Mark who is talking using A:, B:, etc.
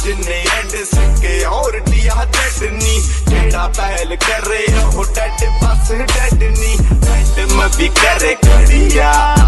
A: जिन्ने एंड सिक्के और दिया डेडनी जेड़ा पहल करे वो डेड बस डेडनी डेड में भी करे करिया